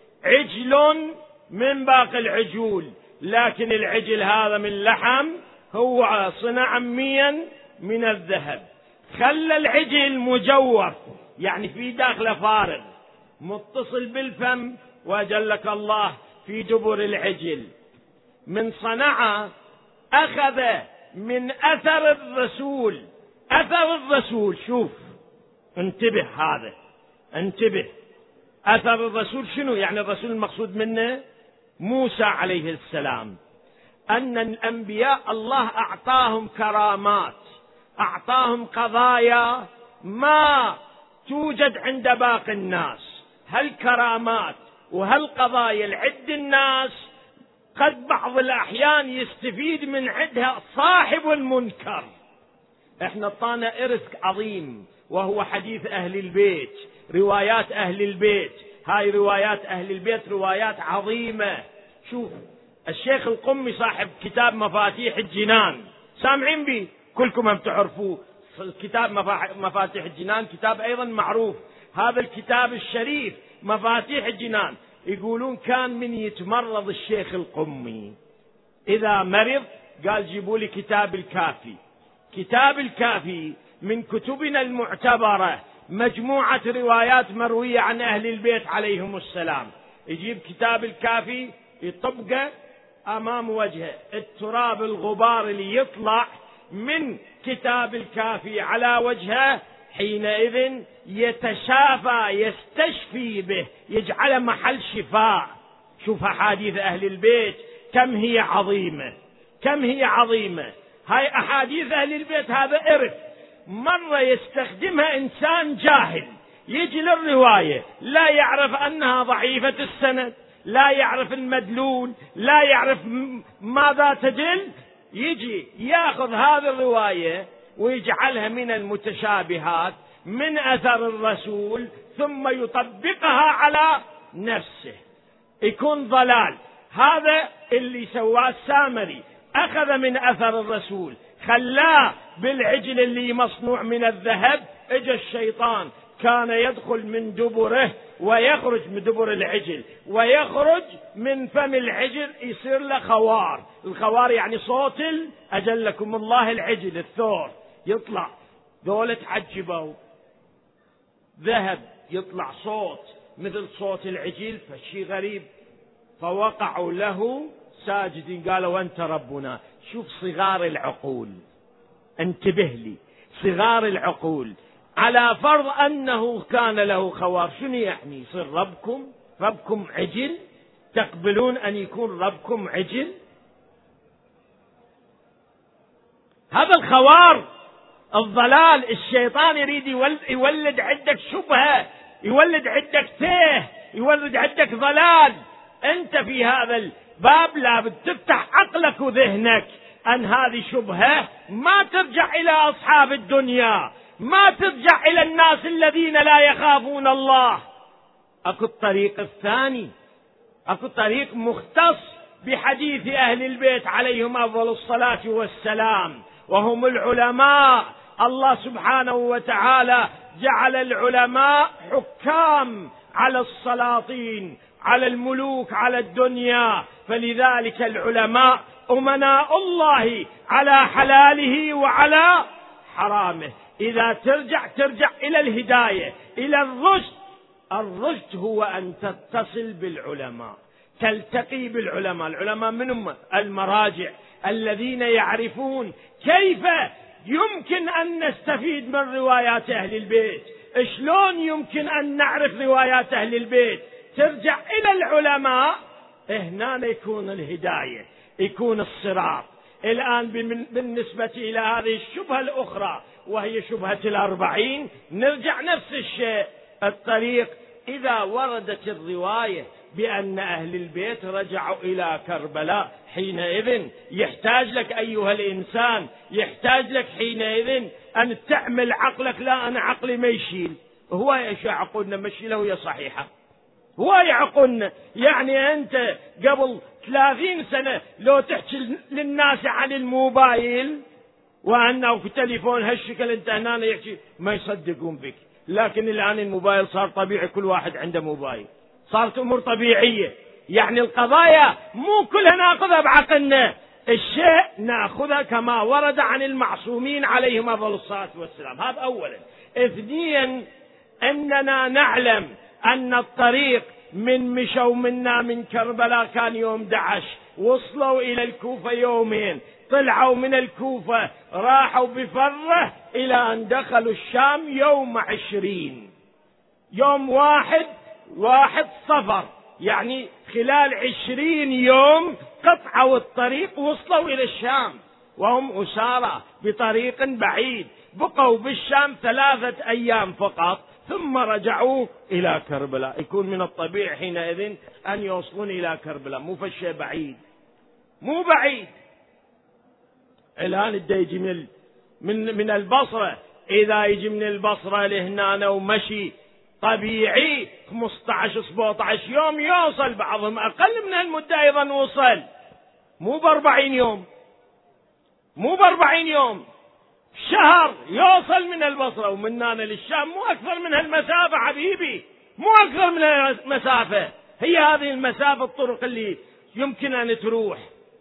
عجل من باقي العجول، لكن العجل هذا من لحم، هو صنع ميا من الذهب. خلى العجل مجوف، يعني في داخله فارغ، متصل بالفم، وجلك الله في دبر العجل. من صنعه أخذ من أثر الرسول، أثر الرسول. شوف انتبه، هذا انتبه، أثر الرسول شنو؟ يعني الرسول المقصود منه موسى عليه السلام. أن الأنبياء الله أعطاهم كرامات، أعطاهم قضايا ما توجد عند باقي الناس. هالكرامات وهالقضايا لعد الناس قد بعض الأحيان يستفيد من عدها صاحب المنكر. احنا طانا إرث عظيم وهو حديث أهل البيت، روايات أهل البيت. هاي روايات أهل البيت روايات عظيمة. شوف الشيخ القمي صاحب كتاب مفاتيح الجنان، سامعين بي كلكم هم تعرفوه، كتاب مفاتيح الجنان كتاب أيضا معروف. هذا الكتاب الشريف مفاتيح الجنان، يقولون كان من يتمرض الشيخ القمي إذا مرض قال جيبوا لي كتاب الكافي. كتاب الكافي من كتبنا المعتبرة، مجموعة روايات مروية عن أهل البيت عليهم السلام. يجيب كتاب الكافي يطبقه أمام وجهه، التراب الغبار اللي يطلع من كتاب الكافي على وجهه حينئذ يتشافى، يستشفي به، يجعله محل شفاء. شوف أحاديث أهل البيت كم هي عظيمة، كم هي عظيمة. هاي أحاديث أهل البيت هذا إرث، مرة يستخدمها إنسان جاهل، يجي للرواية لا يعرف أنها ضعيفة السند، لا يعرف المدلول، لا يعرف ماذا تدل، يجي يأخذ هذه الرواية ويجعلها من المتشابهات من أثر الرسول، ثم يطبقها على نفسه، يكون ضلال. هذا اللي سواه السامري، أخذ من أثر الرسول خلاه بالعجل اللي مصنوع من الذهب. اجى الشيطان كان يدخل من دبره ويخرج من دبر العجل ويخرج من فم العجل، يصير له خوار. الخوار يعني صوت أجلكم الله العجل الثور يطلع. ذولا تعجبوا، ذهب يطلع صوت مثل صوت العجل، فشي غريب، فوقعوا له ساجدين قالوا أنت ربنا. شوف صغار العقول، انتبه لي، صغار العقول. على فرض أنه كان له خوار، شنو يعني يصير ربكم؟ ربكم عجل؟ تقبلون أن يكون ربكم عجل؟ هذا الخوار الضلال. الشيطان يريد يولد عندك شبهة، يولد عندك تيه، يولد عندك ضلال. أنت في هذا الباب لابد تفتح عقلك وذهنك أن هذه شبهة، ما ترجع إلى أصحاب الدنيا، ما ترجع إلى الناس الذين لا يخافون الله. أكو الطريق الثاني، أكو طريق مختص بحديث أهل البيت عليهم أفضل الصلاة والسلام، وهم العلماء. الله سبحانه وتعالى جعل العلماء حكام على السلاطين، على الملوك، على الدنيا، فلذلك العلماء أمناء الله على حلاله وعلى حرامه. إذا ترجع ترجع إلى الهداية، إلى الرشد. الرشد هو أن تتصل بالعلماء، تلتقي بالعلماء. العلماء منهم المراجع الذين يعرفون كيف يمكن أن نستفيد من روايات أهل البيت، شلون يمكن أن نعرف روايات أهل البيت. ترجع إلى العلماء، هنا يكون الهداية، يكون الصراط. الآن بالنسبة إلى هذه الشبهة الأخرى وهي شبهة الأربعين، نرجع نفس الشيء. الطريق إذا وردت الرواية بأن أهل البيت رجعوا إلى كربلاء، حينئذ يحتاج لك أيها الإنسان، يحتاج لك حينئذ أن تعمل عقلك. لا، أنا عقلي ما يشيل. هو يا عقولنا مشي له هي صحيحة، هو يعقلنا. يعني أنت قبل ثلاثين سنة لو تحكي للناس عن الموبايل وأنه في تليفون هالشكل أنت هنا يحكي ما يصدقون بك. لكن الآن الموبايل صار طبيعي، كل واحد عنده موبايل، صارت أمور طبيعية. يعني القضايا مو كلها ناخذها بعقلنا، الشيء ناخذها كما ورد عن المعصومين عليهم أفضل الصلاة والسلام. هذا أولا. اثنيا، أننا نعلم أن الطريق من مشوا منا من كربلاء كان يوم دعش، وصلوا إلى الكوفة يومين، طلعوا من الكوفة راحوا بفرة إلى أن دخلوا الشام يوم عشرين، يوم واحد واحد صفر، يعني خلال عشرين يوم قطعوا الطريق وصلوا إلى الشام وهم أسارى بطريق بعيد. بقوا بالشام ثلاثة أيام فقط ثم رجعوا إلى كربلاء. يكون من الطبيعي حينئذ أن يوصلون إلى كربلاء، مو فشي بعيد، مو بعيد. الآن إذا يجي من من من البصرة، إذا يجي من البصرة لهنا ومشي طبيعي خمسة عشر سبعة عشر يوم يوصل، بعضهم أقل من المدة أيضا وصل، مو بأربعين يوم، مو بأربعين يوم، شهر يوصل من البصرة. ومن هنا للشام مو أكثر من هالمسافة حبيبي، مو أكثر من هالمسافة. هي هذه المسافة الطرق اللي يمكن أن تروح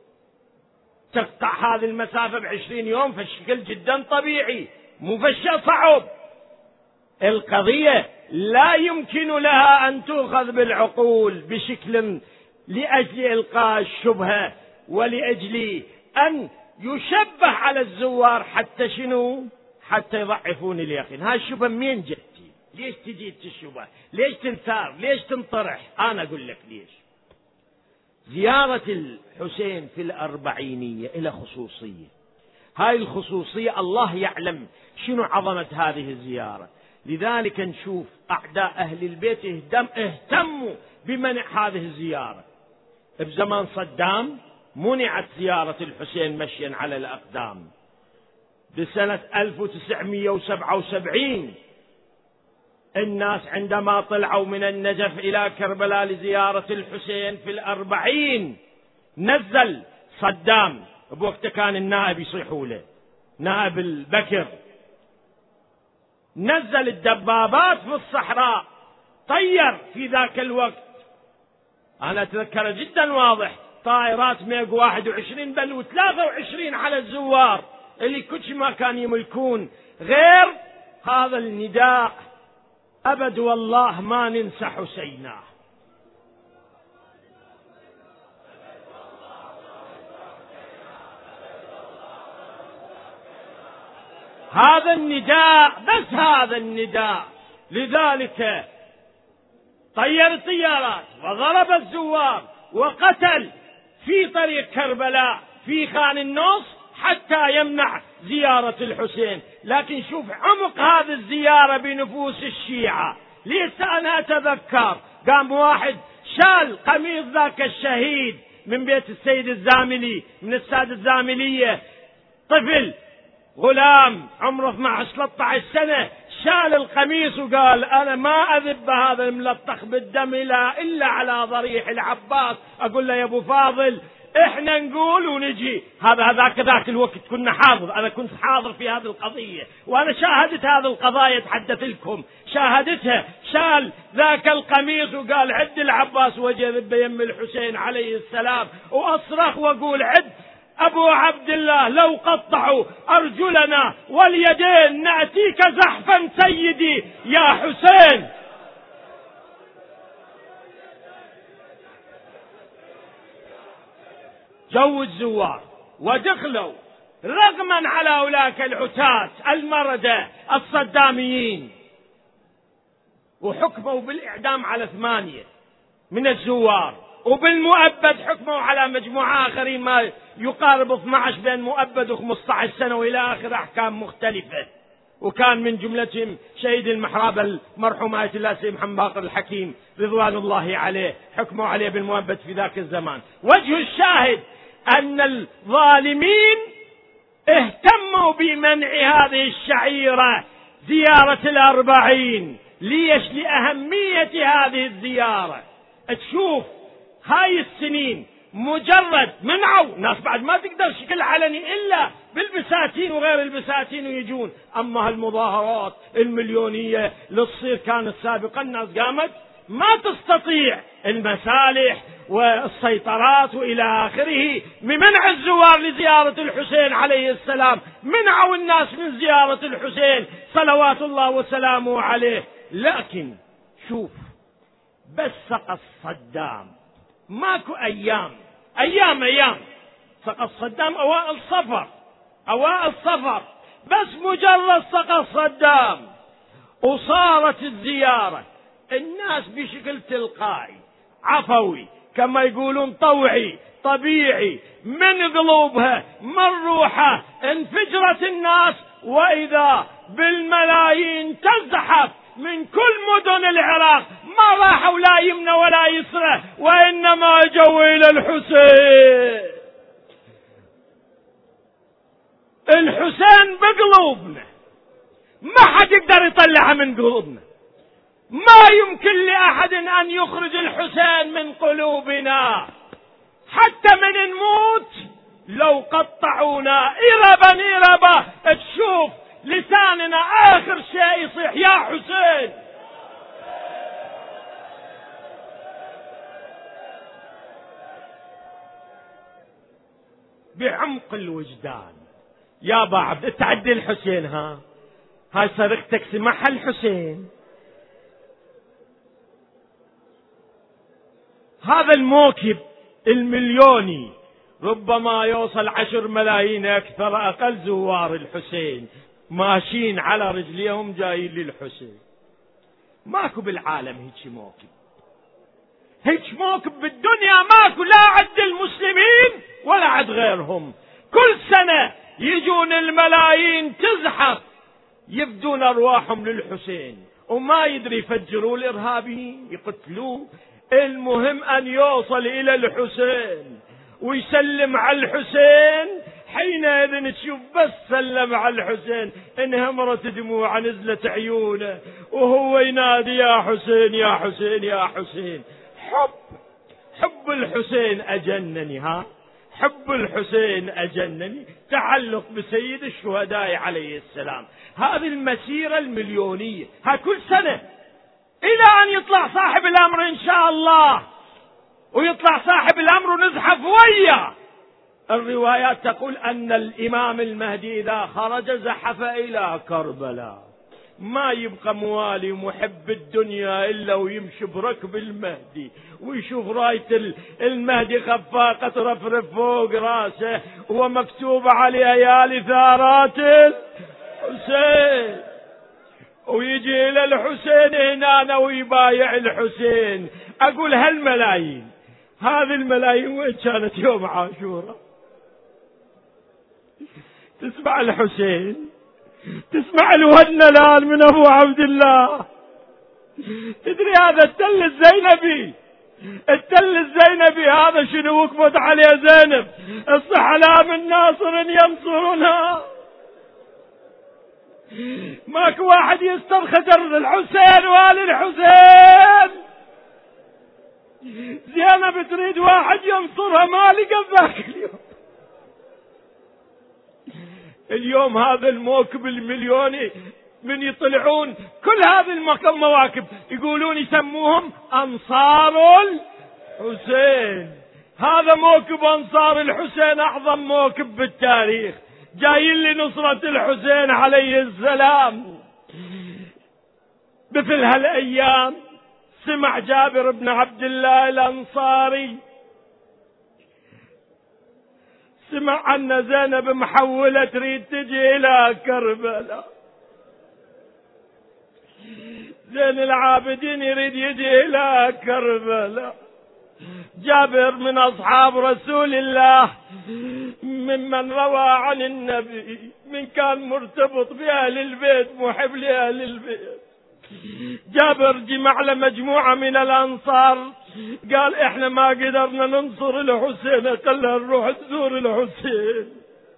تقطع هذه المسافة بعشرين يوم، فالشكل جدا طبيعي، مو فالشيء صعب. القضية لا يمكن لها أن تؤخذ بالعقول بشكل لأجل إلقاء الشبهة ولأجل أن يشبه على الزوار حتى شنو؟ حتى يضعفون اليقين. هاي الشبهة منين جتي؟ ليش تجي الشبهة؟ ليش تنثار؟ ليش تنطرح؟ أنا أقول لك ليش. زيارة الحسين في الأربعينية إلى خصوصية، هاي الخصوصية الله يعلم شنو عظمة هذه الزيارة. لذلك نشوف أعداء أهل البيت اهتم اهتموا بمنع هذه الزيارة. بزمان صدام منعت زيارة الحسين مشيا على الأقدام. بسنة ألف وتسعمئة وسبعة وسبعين الناس عندما طلعوا من النجف إلى كربلاء لزيارة الحسين في الأربعين، نزل صدام، بوقت كان النائب يصيحوا له نائب البكر، نزل الدبابات في الصحراء، طير في ذاك الوقت، أنا أتذكر جدا واضح، طائرات ميج واحد وعشرين بل وثلاثة وعشرين على الزوار اللي كل ما كان يملكون. غير هذا النداء أبد والله ما ننسى حسينا. هذا النداء، بس هذا النداء. لذلك طير الطيارات وضرب الزوار وقتل في طريق كربلاء في خان النص حتى يمنع زيارة الحسين. لكن شوف عمق هذه الزيارة بنفوس الشيعة. لسه أنا أتذكر قام واحد شال قميص ذاك الشهيد من بيت السيد الزاملي، من السادة الزاملية، طفل غلام عمره اثني عشر ثلاثة عشر سنة، شال القميص وقال أنا ما أذب هذا الملطخ بالدم إلا إلا على ضريح العباس. أقول له يا أبو فاضل إحنا نقول ونجي. هذا هذاك ذاك الوقت كنا حاضر، أنا كنت حاضر في هذه القضية وأنا شاهدت هذه القضايا أتحدث لكم، شاهدتها. شال ذاك القميص وقال عد العباس وجه ذب يم الحسين عليه السلام، وأصرخ وأقول عد أبو عبد الله لو قطعوا أرجلنا واليدين نأتيك زحفا سيدي يا حسين. جو الزوار ودخلوا رغما على أولاك العتاة المردة الصداميين، وحكموا بالإعدام على ثمانية من الزوار، وبالمؤبد حكموا على مجموعة آخرين ما يقارب اثني عشر بين مؤبد وخمسة عشر سنة وإلى آخر أحكام مختلفة. وكان من جملتهم شهيد المحراب المرحوم آية الله سيد محمد باقر الحكيم رضوان الله عليه، حكموا عليه بالمؤبد في ذاك الزمان. وجه الشاهد أن الظالمين اهتموا بمنع هذه الشعيرة زيارة الأربعين. ليش؟ لأهمية هذه الزيارة. تشوف هاي السنين مجرد منعوا ناس بعد ما تقدر شكل علني إلا بالبساتين وغير البساتين ويجون. أما هالمظاهرات المليونية اللي تصير كانت سابقا الناس قامت ما تستطيع المسالح والسيطرات وإلى آخره بمنع الزوار لزيارة الحسين عليه السلام. منعوا الناس من زيارة الحسين صلوات الله وسلامه عليه. لكن شوف بس سقط صدام ماكو أيام أيام أيام سقط صدام أوائل صفر أوائل صفر بس مجرد سقط صدام وصارت الزيارة الناس بشكل تلقائي عفوي كما يقولون طوعي طبيعي من قلوبها من روحها انفجرت الناس، وإذا بالملايين تزحف من كل مدن العراق ما راحوا لا يمنى ولا يسرى وإنما جو إلى الحسين. الحسين بقلوبنا ما حد يقدر يطلعها من قلوبنا، ما يمكن لأحد أن يخرج الحسين من قلوبنا حتى من نموت لو قطعونا إربا إربا تشوف لساننا آخر شيء يصيح يا حسين. بعمق الوجدان يا بعض تعدي الحسين، ها هاي صرختك سمعها الحسين. هذا الموكب المليوني ربما يوصل عشر ملايين أكثر أقل زوار الحسين ماشيين على رجليهم جايين للحسين. ماكو بالعالم هيك موكب، هيك موكب بالدنيا ماكو، لا عد المسلمين ولا عد غيرهم. كل سنة يجون الملايين تزحف يفدون أرواحهم للحسين، وما يدري يفجروا الإرهابيين يقتلوه، المهم أن يوصل إلى الحسين ويسلم على الحسين حينئذ تشوف بس سلم على الحسين انهمرت دموع نزلت عيونه وهو ينادي يا حسين يا حسين يا حسين. حب حب الحسين أجنني، ها حب الحسين أجنني، تعلق بسيد الشهداء عليه السلام. هذه المسيرة المليونية، ها كل سنة إلى أن يطلع صاحب الأمر إن شاء الله، ويطلع صاحب الأمر ونزحف وياه. الروايات تقول أن الإمام المهدي إذا خرج زحف إلى كربلاء، ما يبقى موالي محب الدنيا إلا ويمشي بركب المهدي ويشوف راية المهدي خفاقة ترفرف فوق راسه ومكتوب عليها يا لثارات الحسين، ويجي إلى الحسين هنا ويبايع الحسين. أقول هالملايين، هذه الملايين وين كانت يوم عاشوراء؟ تسمع الحسين، تسمع الودن الآن من أبو عبد الله. تدري هذا التل الزينبي، التل الزينبي هذا شنو وقفت عليه زينب؟ الصح لا من ناصر ينصرنا. ماكو واحد يسترخدر الحسين وآل الحسين. زينب تريد واحد ينصرها، ما لقى ذاك اليوم. اليوم هذا الموكب المليوني من يطلعون كل هذه المواكب يقولون يسموهم أنصار الحسين. هذا موكب أنصار الحسين أعظم موكب بالتاريخ، جايين لنصرة الحسين عليه السلام. مثل هالأيام سمع جابر بن عبد الله الأنصاري، سمع أن زينب محولة تريد تجي إلى كربلاء. زين العابدين يريد يجي إلى كربلاء. جابر من أصحاب رسول الله، ممن روى عن النبي، من كان مرتبط بأهل البيت، محب لأهل البيت. جابر جمع له مجموعة من الأنصار، قال إحنا ما قدرنا ننصر الحسين، خلنا نروح نزور الحسين.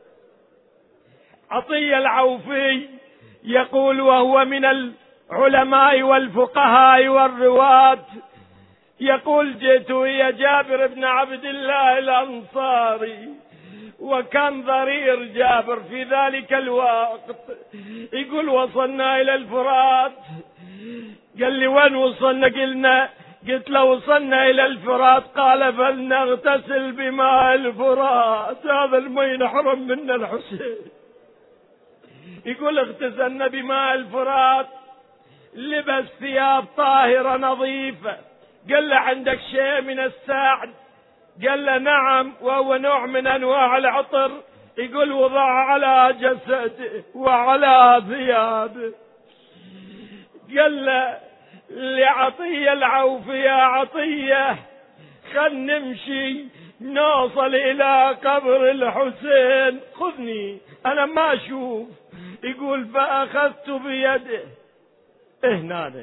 عطية العوفي يقول وهو من العلماء والفقهاء والرواة، يقول جئت ويا جابر بن عبد الله الأنصاري، وكان ضرير جابر في ذلك الوقت. يقول وصلنا إلى الفرات. قال لي وين وصلنا؟ قلنا قلت له وصلنا إلى الفرات. قال فلنغتسل بماء الفرات، هذا الماء نحرم منه الحسين. يقول اغتسلنا بماء الفرات، لبس ثياب طاهرة نظيفة. قال له عندك شيء من الساعد؟ قال له نعم، وهو نوع من أنواع العطر. يقول وضع على جسده وعلى ثيابه. قال له لعطية العوفي يا عطية خل نمشي نوصل إلى قبر الحسين، خذني أنا ما أشوف. يقول فأخذت بيده. هنا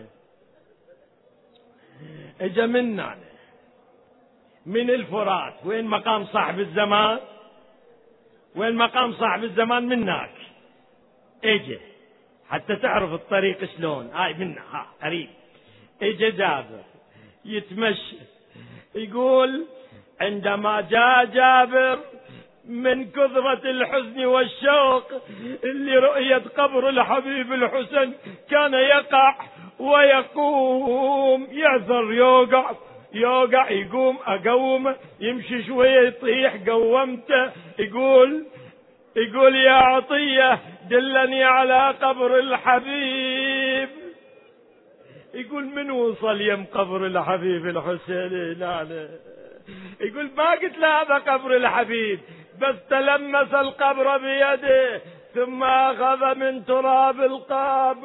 اجا منا من الفرات. وين مقام صاحب الزمان؟ وين مقام صاحب الزمان؟ منك اجا حتى تعرف الطريق شلون. هاي منا ها قريب. اجا جابر يتمشى. يقول عندما جاء جابر من كثرة الحزن والشوق لرؤية قبر الحبيب الحسين كان يقع ويقوم، يعثر يوقع يوقع يقوم أقوم، يمشي شوية يطيح قومته. يقول يقول يا عطية دلني على قبر الحبيب. يقول من وصل يم قبر الحبيب الحسين؟ لا لا. يقول ما قلت له هذا قبر الحبيب، بس تلمس القبر بيده ثم أخذ من تراب القبر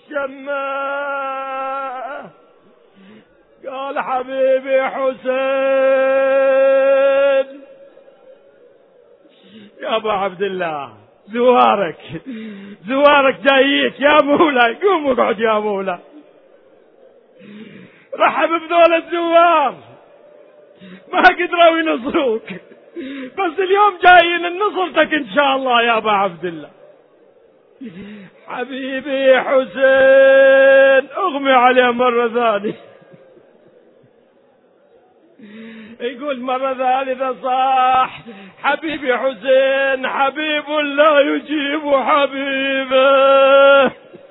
شماه. قال حبيبي حسين يا أبو عبد الله، زوارك زوارك جاييك يا مولاي، قوم اقعد يا مولاي. رحب بذول الزوار، ما قدروا ينصروك، بس اليوم جايين نصرتك ان شاء الله يا ابا عبد الله. حبيبي حسين اغمي عليه مرة ثانية. يقول مرة ثالثة صاح حبيبي حسين حبيب لا يجيب حبيبه.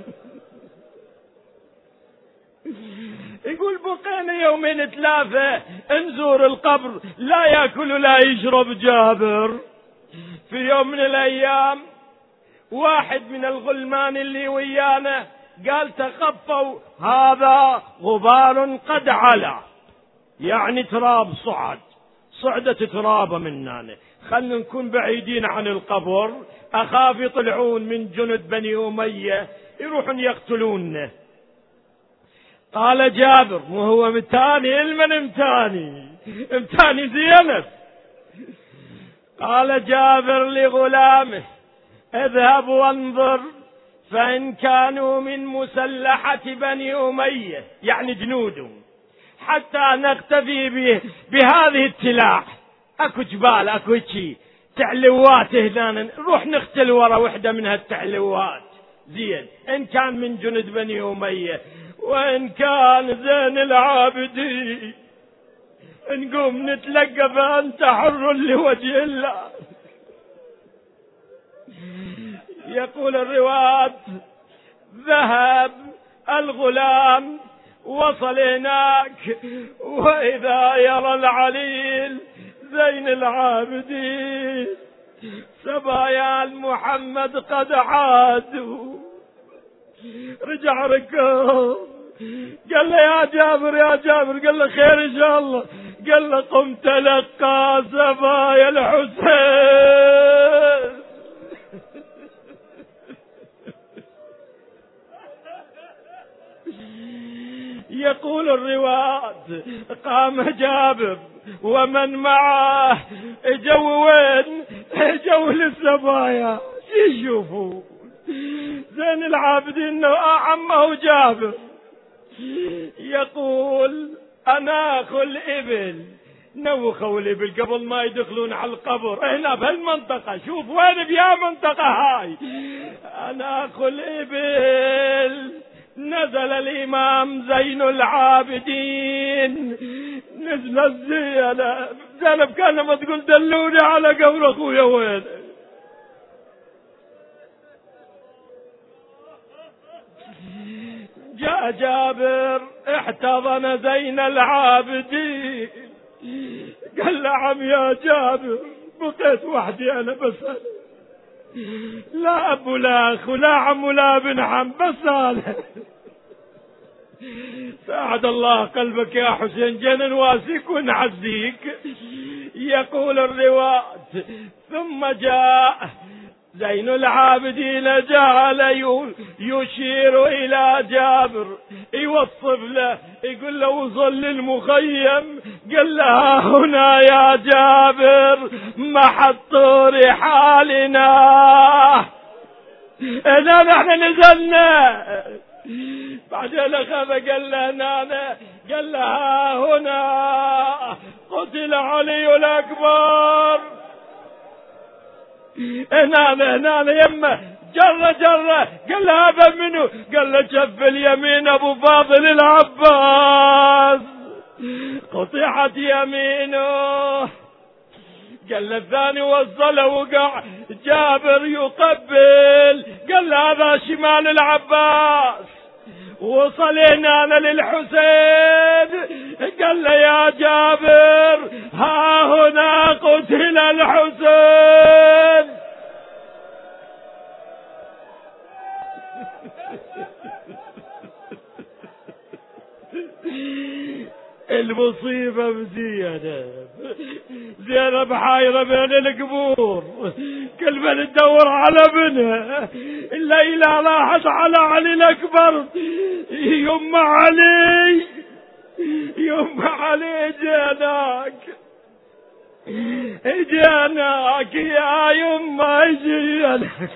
يقول بقينا يومين ثلاثة نزور القبر لا يأكل ولا يشرب جابر. في يوم من الأيام واحد من الغلمان اللي ويانا قال تخفوا هذا غبار قد علا، يعني تراب صعد، صعدت ترابة مننا، خلنا نكون بعيدين عن القبر أخاف يطلعون من جند بني أمية يروحون يقتلوننا. قال جابر مو هو متاني المن متاني متاني زينب. قال جابر لغلامه اذهب وانظر فإن كانوا من مسلحة بني أمية يعني جنودهم حتى نقتفي به بهذه التلاح. اكو جبال اكو شي تعلوات هنا نروح نختل ورا وحدة من هالتعلوات زين ان كان من جند بني أمية، وإن كان زين العابدين نقوم نتلقى فأنت حر لوجه الله. يقول الرواة ذهب الغلام وصل هناك وإذا يرى العليل زين العابدين سبايا محمد قد عادوا. رجع ركض قال له يا جابر يا جابر، قال له خير ان شاء الله، قال له قم تلقى سبايا الحسين. يقول الرواة قام جابر ومن معه اجوا وين؟ اجوا للسبايا يشوفوا زين العابدين عمه جابر. يقول انا اخل ابل، نوخوا الابل قبل ما يدخلون على القبر هنا بهالمنطقة، شوف وين بيا منطقة هاي، انا اخل ابل. نزل الامام زين العابدين، نزل الزينب زينب كان ما تقول دلوني على قبر اخويا وين. جاء جابر احتضن زين العابدين قال له عم يا جابر بقيت وحدي انا بس أنا. لا اب ولا اخ ولا عم ولا ابن عم بس انا. ساعد الله قلبك يا حسين جنن واسيك ونعزيك. يقول الرواة ثم جاء زين العابدين جعل يشير إلى جابر يوصف له يقول له وصل للمخيم، قال له هنا يا جابر محط رحالنا، هنا نحن نزلنا. بعدين أخذ قال له هنا، قال له هنا قتل علي الأكبر. هنا هنا يمه جرة جرة، قال له هذا منو؟ قال له شف اليمين ابو فاضل العباس، قطيعة يمينه. قال له الثاني وصله وقع جابر يقبل، قال له هذا شمال العباس. وصل هنا للحسين قال له يا جابر ها هنا قتل الحسين. المصيبة بزينب، زينب حايرة بين القبور، كل من تدور على ابنها. الليلة راحت على علي الأكبر، يما علي يما علي جيناك جيناك يا يما جيناك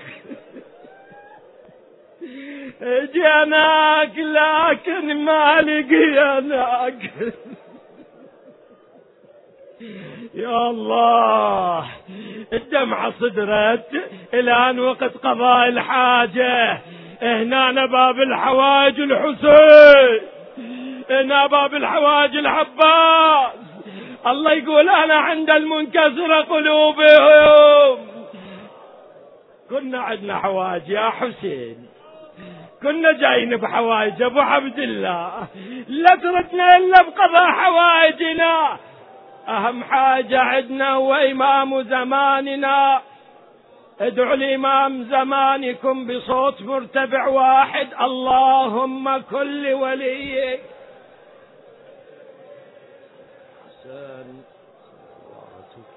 جيناك لكن ما لقيناك. يا الله الدمعة صدرت. الآن وقت قضاء الحاجة. هنا باب الحوائج الحسين، هنا باب الحوائج العباس. الله يقول أنا عند المنكسرة قلوبهم. كنا عندنا حوائج يا حسين، كنا جايين بحوائج أبو عبد الله، لا تردنا إلا بقضاء حوائجنا. أهم حاجة عندنا هو إمام زماننا. ادعوا الإمام زمانكم بصوت مرتفع واحد: اللهم كل وليك حسن صلواتك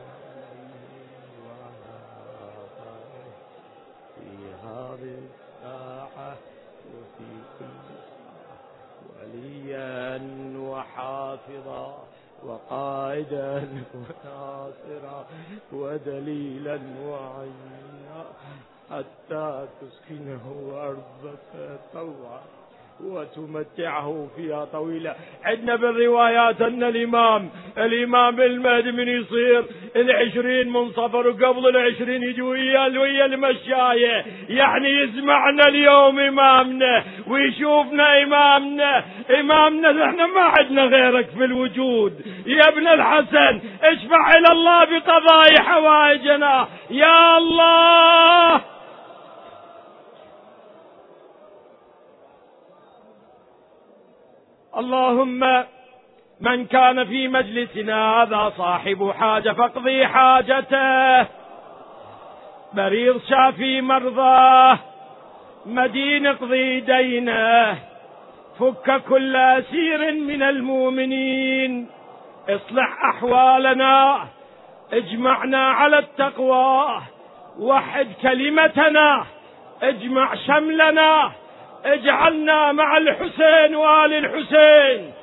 في هذه الساعة وفي كل وليا وحافظا وقائدا وناصرا ودليلا وعينا، حتى تسكنه أرضك طوعا وتمتعه فيها طويلة. عندنا بالروايات أن الإمام الإمام المهدي من يصير العشرين من صفر وقبل العشرين يجي ويا ويا المشاية، يعني يسمعنا اليوم إمامنا ويشوفنا إمامنا. إمامنا احنا ما عندنا غيرك في الوجود يا ابن الحسن. اشفع إلى الله بقضاء حوائجنا يا الله. اللهم من كان في مجلسنا هذا صاحب حاجة فاقضي حاجته، مريض شافي مرضاه، مدين اقضي دينه، فك كل أسير من المؤمنين، اصلح أحوالنا، اجمعنا على التقوى، وحد كلمتنا، اجمع شملنا، اجعلنا مع الحسين وآل الحسين.